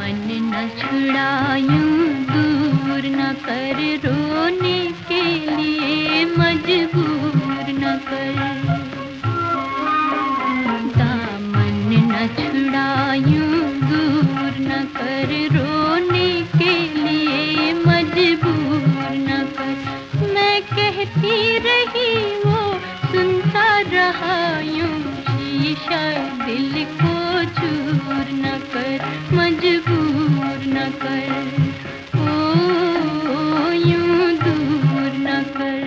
दामन न छुड़ायूं, दूर न कर, रोने के लिए मजबूर न कर। दामन न छुड़ायूं, दूर न कर, रोने के लिए मजबूर न कर। मैं कहती रही वो सुनता रहा यूं, शीशा दिल को चूर न कर, मजबूर न कर। ओ यूं दूर न कर।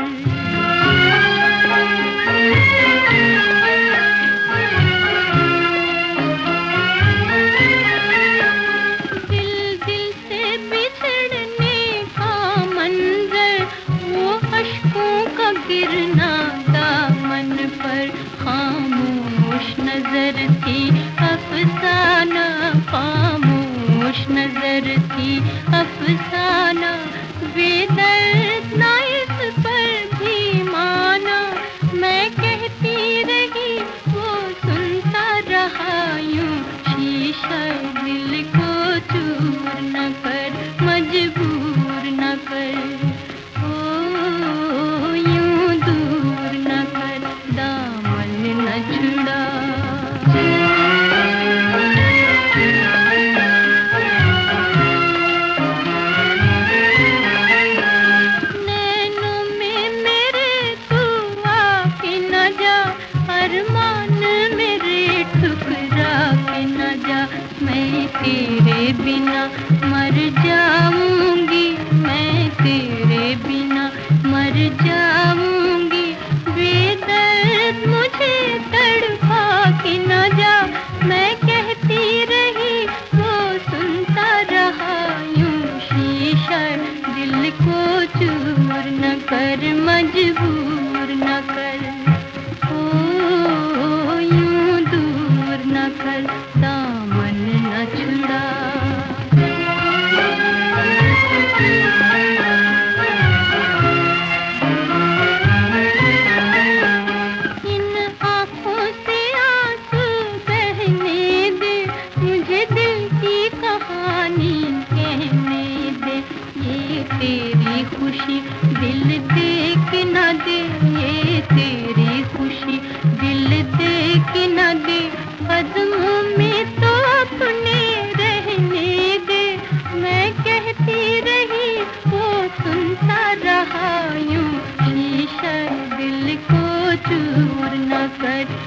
दिल दिल से बिछड़ने का मंजर, वो अश्कों का गिरना दामन पर। खामोश नजर थी अफसाना, खामोश नजर थी अफसाना। बेदर्द ना इस पर भी माना, मैं कहती रही वो सुनता रहा यूं, शीशा दिल को चूर न कर, मजबूर न कर। ओ यूं दूर न कर, दामन न छुड़ा। नैनों में मेरे तू आके न जा, अरमान मेरे ठुकरा के न जा। मैं तेरे बिना मर जाऊंगी, मैं तेरे बिना मर जाऊंगी। बेदर्द मुझे तड़पा के न जा, मैं कहती रही वो सुनता रहा यूं, शीशा दिल को चूर न कर, मजबूर न कर। ओ यूं दूर न कर, दामन न छुड़ा। इन आँखों से आंसू बहने दे, मुझे दिल की कहानी कहने दे। ये तेरी खुशी दिल दे के न दे, ये तेरी खुशी दिल दे के न दे। कदमों में तो अपने रहने दे, मैं कहती रही वो सुनता रहा यूं, शीशा दिल को चूर न कर।